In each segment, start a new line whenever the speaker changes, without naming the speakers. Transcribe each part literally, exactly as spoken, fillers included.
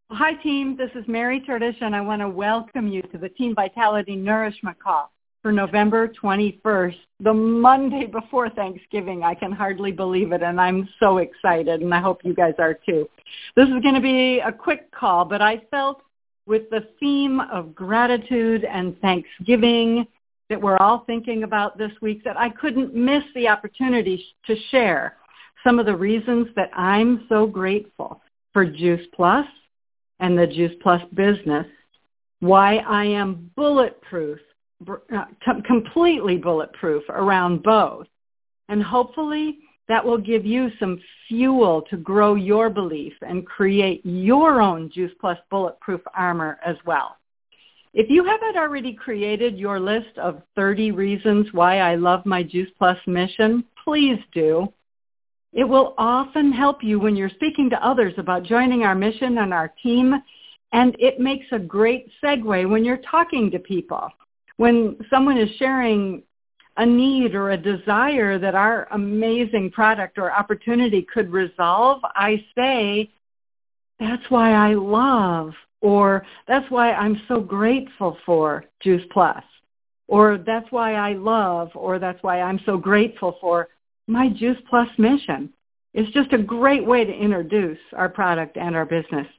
Hi, team. This is Mary Turdish, and I want to welcome you to the Team Vitality Nourishment Call for November twenty-first, the Monday before Thanksgiving. I can hardly believe it, and I'm so excited, and I hope you guys are too. This is going to be a quick call, but I felt with the theme of gratitude and Thanksgiving that we're all thinking about this week that I couldn't miss the opportunity to share some of the reasons that I'm so grateful for Juice Plus and the Juice Plus business, why I am bulletproof, uh, completely bulletproof around both. And hopefully that will give you some fuel to grow your belief and create your own Juice Plus bulletproof armor as well. If you haven't already created your list of thirty reasons why I love my Juice Plus mission, please do. It will often help you when you're speaking to others about joining our mission and our team, and it makes a great segue when you're talking to people. When someone is sharing a need or a desire that our amazing product or opportunity could resolve, I say, that's why I love, or that's why I'm so grateful for Juice Plus, or that's why I love, or that's why I'm so grateful for my Juice Plus mission. It's just a great way to introduce our product and our business.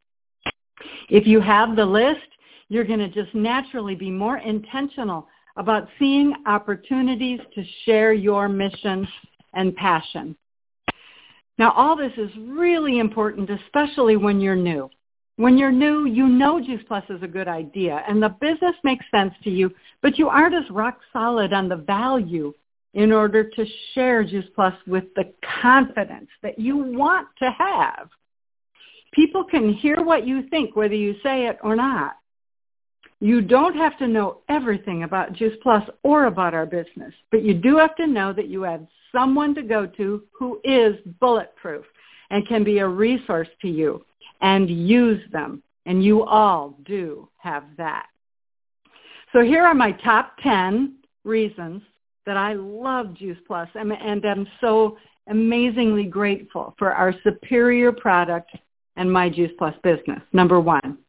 If you have the list, you're going to just naturally be more intentional about seeing opportunities to share your mission and passion. Now, all this is really important, especially when you're new. When you're new, you know Juice Plus is a good idea, and the business makes sense to you, but you aren't as rock solid on the value in order to share Juice Plus with the confidence that you want to have. People can hear what you think, whether you say it or not. You don't have to know everything about Juice Plus or about our business, but you do have to know that you have someone to go to who is bulletproof and can be a resource to you and use them. And you all do have that. So here are my top ten reasons that I love Juice Plus and, and am so amazingly grateful for our superior product and my Juice Plus business. Number one,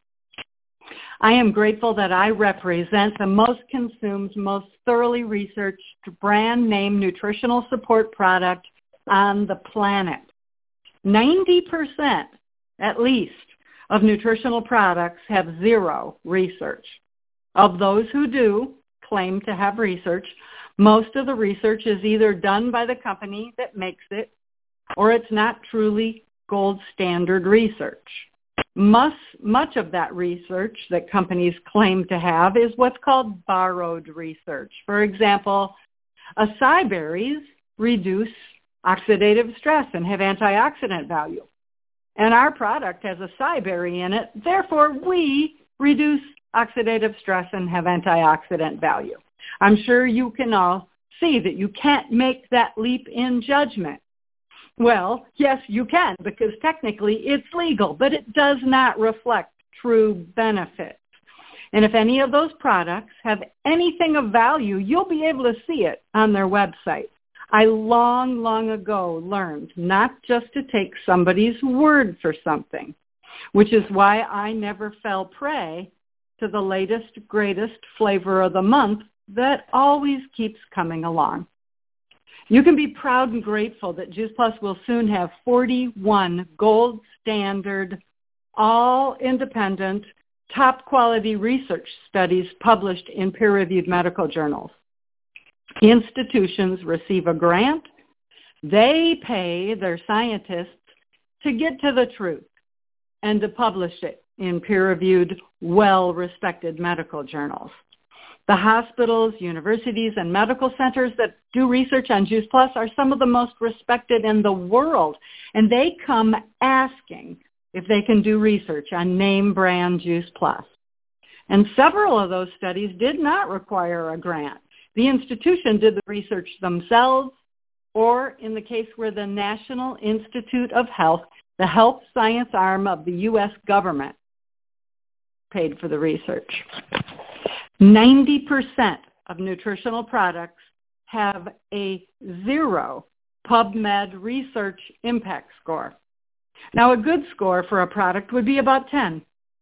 I am grateful that I represent the most consumed, most thoroughly researched brand name nutritional support product on the planet. ninety percent at least of nutritional products have zero research. Of those who do claim to have research, most of the research is either done by the company that makes it or it's not truly gold standard research. Much, much of that research that companies claim to have is what's called borrowed research. For example, acai berries reduce oxidative stress and have antioxidant value. And our product has acai berry in it, therefore we reduce oxidative stress and have antioxidant value. I'm sure you can all see that you can't make that leap in judgment. Well, yes, you can, because technically it's legal, but it does not reflect true benefits. And if any of those products have anything of value, you'll be able to see it on their website. I long, long ago learned not just to take somebody's word for something, which is why I never fell prey to the latest, greatest flavor of the month that always keeps coming along. You can be proud and grateful that Juice Plus will soon have forty-one gold standard, all independent, top quality research studies published in peer-reviewed medical journals. Institutions receive a grant. They pay their scientists to get to the truth and to publish it in peer-reviewed, well-respected medical journals. The hospitals, universities, and medical centers that do research on Juice Plus are some of the most respected in the world, and they come asking if they can do research on name brand Juice Plus. And several of those studies did not require a grant. The institution did the research themselves, or in the case where the National Institute of Health, the health science arm of the U S government, paid for the research. ninety percent of nutritional products have a zero PubMed research impact score. Now, a good score for a product would be about ten.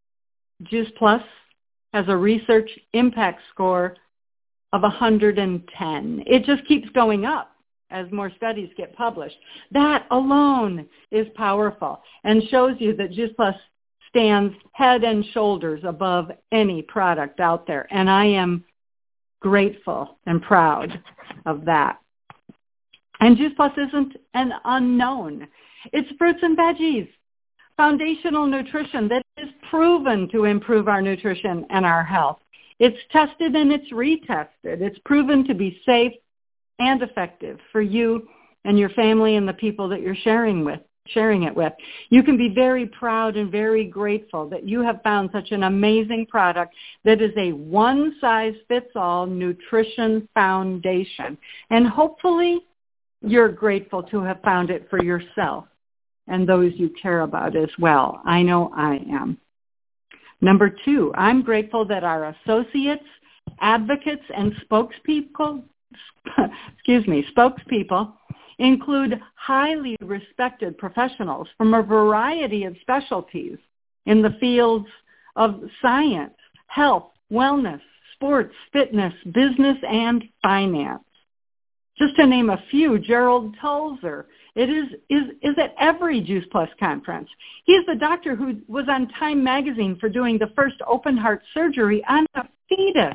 Juice Plus has a research impact score of one hundred ten. It just keeps going up as more studies get published. That alone is powerful and shows you that Juice Plus stands head and shoulders above any product out there. And I am grateful and proud of that. And Juice Plus isn't an unknown. It's fruits and veggies, foundational nutrition that is proven to improve our nutrition and our health. It's tested and it's retested. It's proven to be safe and effective for you and your family and the people that you're sharing with, sharing it with. You can be very proud and very grateful that you have found such an amazing product that is a one-size-fits-all nutrition foundation. And hopefully you're grateful to have found it for yourself and those you care about as well. I know I am. Number two, I'm grateful that our associates, advocates, and spokespeople, excuse me, spokespeople include highly respected professionals from a variety of specialties in the fields of science, health, wellness, sports, fitness, business, and finance. Just to name a few, Gerald Tulser it is, is, is at every Juice Plus conference. He's the doctor who was on Time magazine for doing the first open heart surgery on a fetus.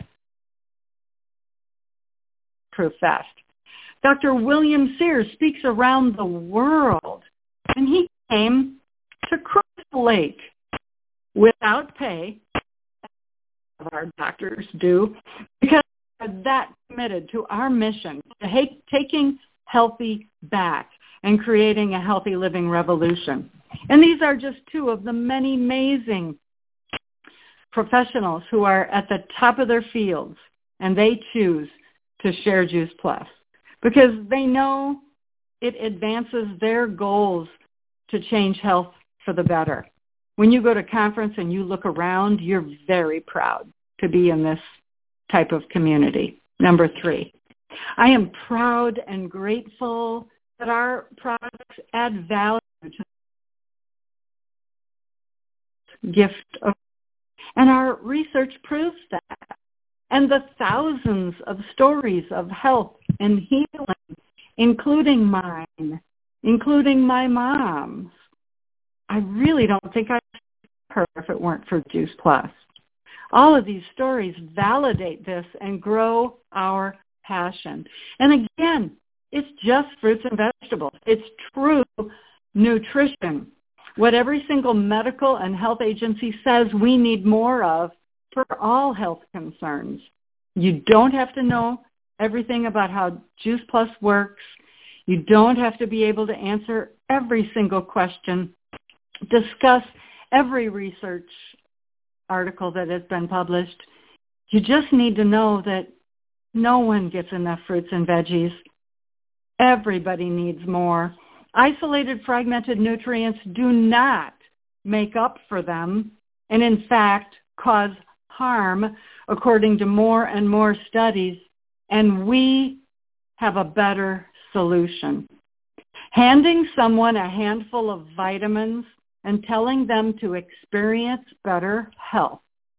Proof fast. Doctor William Sears speaks around the world, and he came to Crystal Lake without pay, as our doctors do, because we're that committed to our mission to ha- taking healthy back and creating a healthy living revolution. And these are just two of the many amazing professionals who are at the top of their fields, and they choose to share Juice Plus because they know it advances their goals to change health for the better. When you go to conference and you look around, you're very proud to be in this type of community. Number three, I am proud and grateful that our products add value to the gift of, and our research proves that. And the thousands of stories of health and healing, including mine, including my mom's, I really don't think I'd her if it weren't for Juice Plus. All of these stories validate this and grow our passion. And again, it's just fruits and vegetables. It's true nutrition. What every single medical and health agency says we need more of for all health concerns. You don't have to know everything about how Juice Plus works. You don't have to be able to answer every single question, discuss every research article that has been published. You just need to know that no one gets enough fruits and veggies. Everybody needs more. Isolated, fragmented nutrients do not make up for them and, in fact, cause harm, according to more and more studies, and we have a better solution. Handing someone a handful of vitamins and telling them to experience better health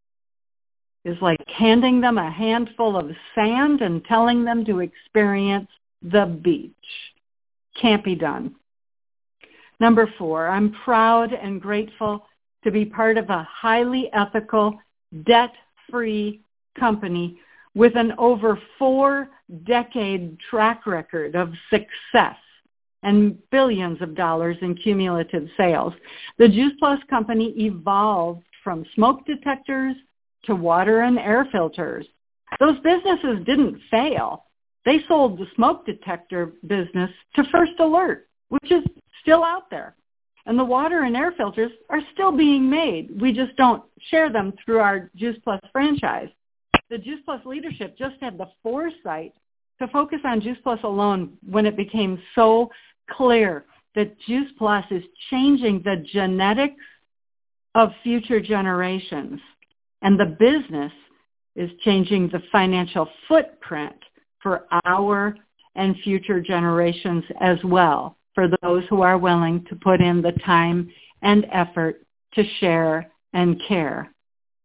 is like handing them a handful of sand and telling them to experience the beach. Can't be done. Number four, I'm proud and grateful to be part of a highly ethical, debt-free company with an over four-decade track record of success and billions of dollars in cumulative sales. The Juice Plus company evolved from smoke detectors to water and air filters. Those businesses didn't fail. They sold the smoke detector business to First Alert, which is still out there. And the water and air filters are still being made. We just don't share them through our Juice Plus franchise. The Juice Plus leadership just had the foresight to focus on Juice Plus alone when it became so clear that Juice Plus is changing the genetics of future generations. And the business is changing the financial footprint for our and future generations as well, for those who are willing to put in the time and effort to share and care.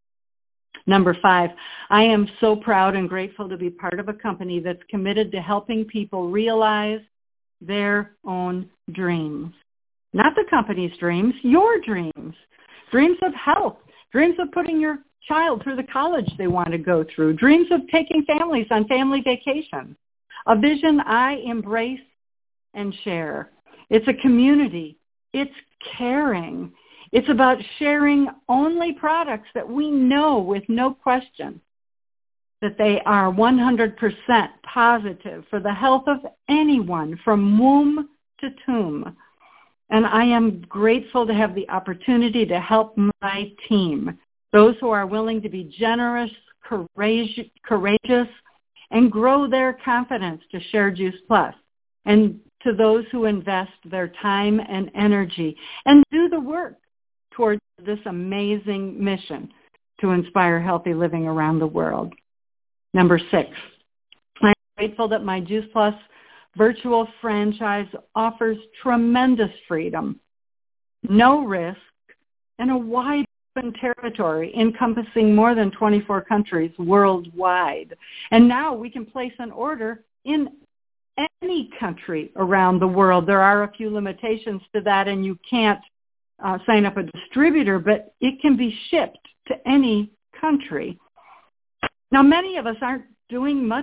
Number five, I am so proud and grateful to be part of a company that's committed to helping people realize their own dreams. Not the company's dreams, your dreams. Dreams of health, dreams of putting your child through the college they want to go through, dreams of taking families on family vacations. A vision I embrace and share. It's a community. It's caring. It's about sharing only products that we know with no question that they are one hundred percent positive for the health of anyone from womb to tomb. And I am grateful to have the opportunity to help my team, those who are willing to be generous, courage, courageous, and grow their confidence to share Juice Plus, and to those who invest their time and energy and do the work towards this amazing mission to inspire healthy living around the world. Number six, I'm grateful that my Juice Plus virtual franchise offers tremendous freedom, no risk, and a wide open territory encompassing more than twenty-four countries worldwide. And now we can place an order in any country around the world. There are a few limitations to that, and you can't uh, sign up a distributor, but it can be shipped to any country. Now, many of us aren't doing much.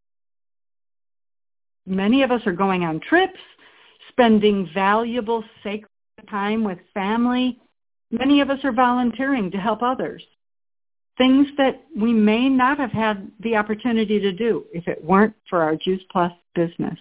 Many of us are going on trips, spending valuable sacred time with family. Many of us are volunteering to help others, things that we may not have had the opportunity to do if it weren't for our Juice Plus business.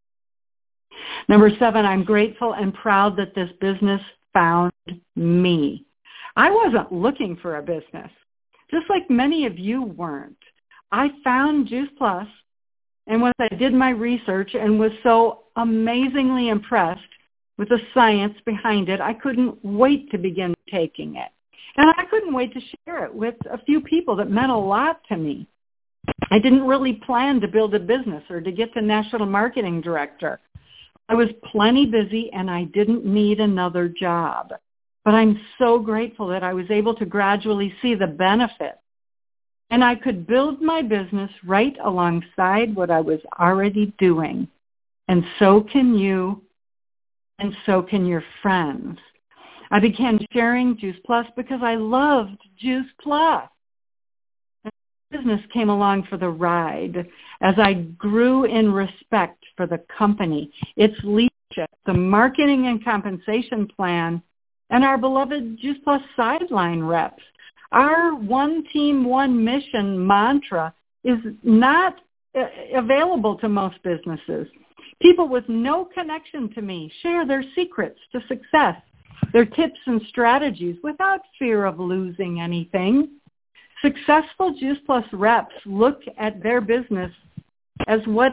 Number seven, I'm grateful and proud that this business found me. I wasn't looking for a business, just like many of you weren't. I found Juice Plus, and once I did my research and was so amazingly impressed with the science behind it, I couldn't wait to begin taking it. And I couldn't wait to share it with a few people that meant a lot to me. I didn't really plan to build a business or to get to national marketing director. I was plenty busy and I didn't need another job. But I'm so grateful that I was able to gradually see the benefit. And I could build my business right alongside what I was already doing. And so can you, and so can your friends. I began sharing Juice Plus because I loved Juice Plus. And business came along for the ride as I grew in respect for the company, its leadership, the marketing and compensation plan, and our beloved Juice Plus sideline reps. Our one team, one mission mantra is not uh, available to most businesses. People with no connection to me share their secrets to success, their tips and strategies without fear of losing anything. Successful Juice Plus reps look at their business as what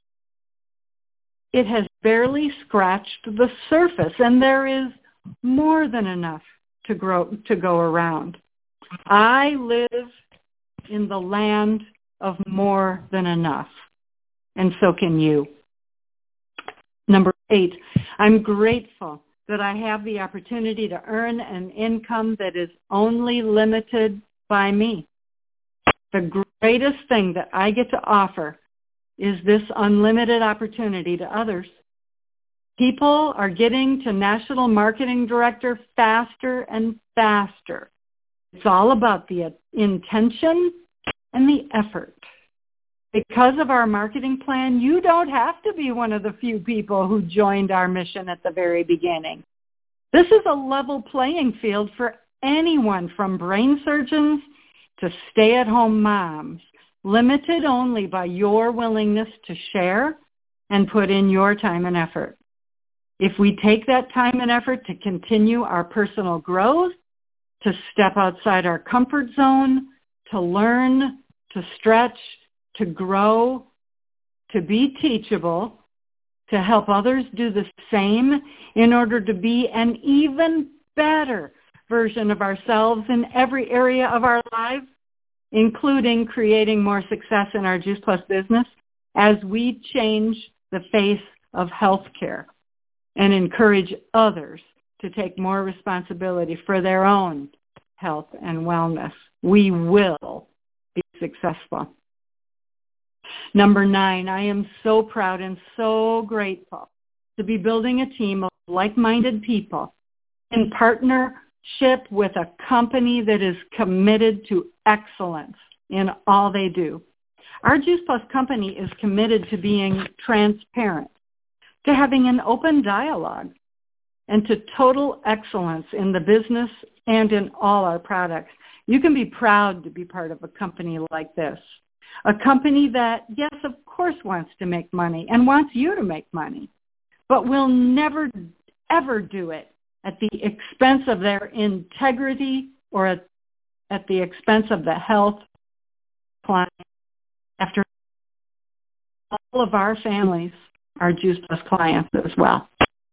it has barely scratched the surface, and there is more than enough to grow to go around. I live in the land of more than enough, and so can you. Number eight, I'm grateful that I have the opportunity to earn an income that is only limited by me. The greatest thing that I get to offer is this unlimited opportunity to others. People are getting to national marketing director faster and faster. It's all about the intention and the effort. Because of our marketing plan, you don't have to be one of the few people who joined our mission at the very beginning. This is a level playing field for anyone from brain surgeons to stay-at-home moms, limited only by your willingness to share and put in your time and effort. If we take that time and effort to continue our personal growth, to step outside our comfort zone, to learn, to stretch, to grow, to be teachable, to help others do the same in order to be an even better version of ourselves in every area of our lives, including creating more success in our Juice Plus business as we change the face of healthcare and encourage others to take more responsibility for their own health and wellness. We will successful. Number nine, I am so proud and so grateful to be building a team of like-minded people in partnership with a company that is committed to excellence in all they do. Our Juice Plus company is committed to being transparent, to having an open dialogue, and to total excellence in the business and in all our products. You can be proud to be part of a company like this. A company that, yes, of course, wants to make money and wants you to make money, but will never, ever do it at the expense of their integrity or at, at the expense of the health client. After all of our families are Juice Plus clients as well.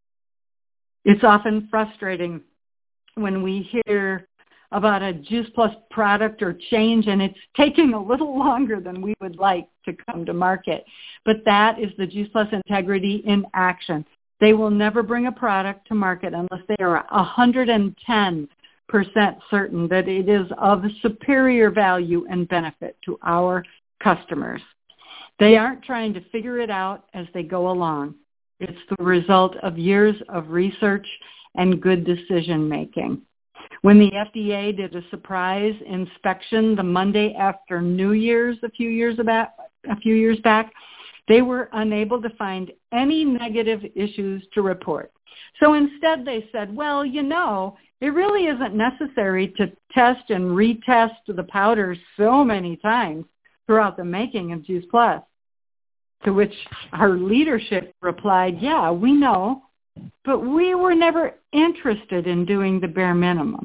It's often frustrating when we hear about a Juice Plus product or change, and it's taking a little longer than we would like to come to market. But that is the Juice Plus integrity in action. They will never bring a product to market unless they are one hundred ten percent certain that it is of superior value and benefit to our customers. They aren't trying to figure it out as they go along. It's the result of years of research and good decision making. When the F D A did a surprise inspection the Monday after New Year's a few years back, a few years back, they were unable to find any negative issues to report. So instead they said, well, you know, it really isn't necessary to test and retest the powders so many times throughout the making of Juice Plus. To which our leadership replied, yeah, we know, but we were never interested in doing the bare minimum.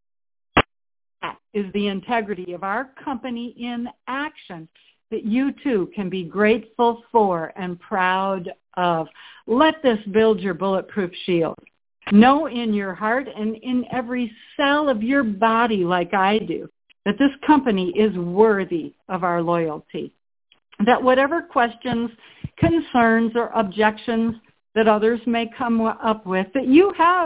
That is the integrity of our company in action that you too can be grateful for and proud of. Let this build your bulletproof shield. Know in your heart and in every cell of your body, like I do, that this company is worthy of our loyalty. That whatever questions, concerns, or objections that others may come up with, that you have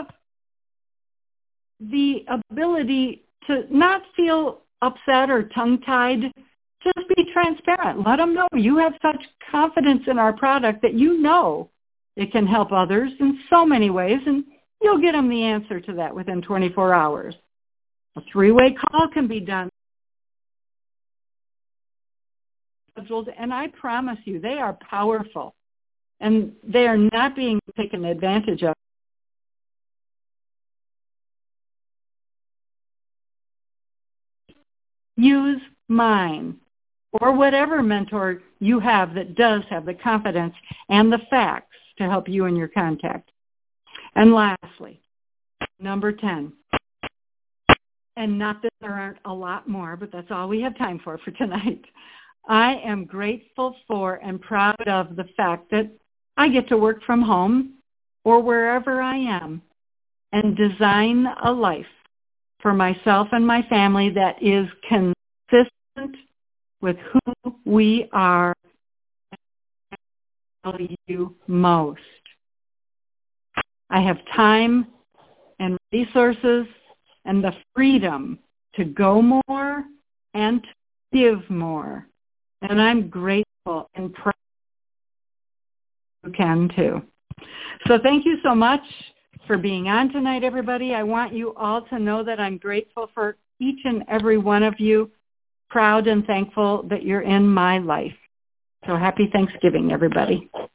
the ability to not feel upset or tongue-tied. Just be transparent. Let them know you have such confidence in our product that you know it can help others in so many ways, and you'll get them the answer to that within twenty-four hours. A three-way call can be done. And I promise you, they are powerful, and they are not being taken advantage of. Use mine or whatever mentor you have that does have the confidence and the facts to help you in your contact. And lastly, number ten, and not that there aren't a lot more, but that's all we have time for for tonight. I am grateful for and proud of the fact that I get to work from home or wherever I am and design a life for myself and my family that is consistent with who we are and value most. I have time and resources and the freedom to go more and to give more. And I'm grateful and proud you can too. So thank you so much for being on tonight, everybody. I want you all to know that I'm grateful for each and every one of you, proud and thankful that you're in my life. So happy Thanksgiving, everybody.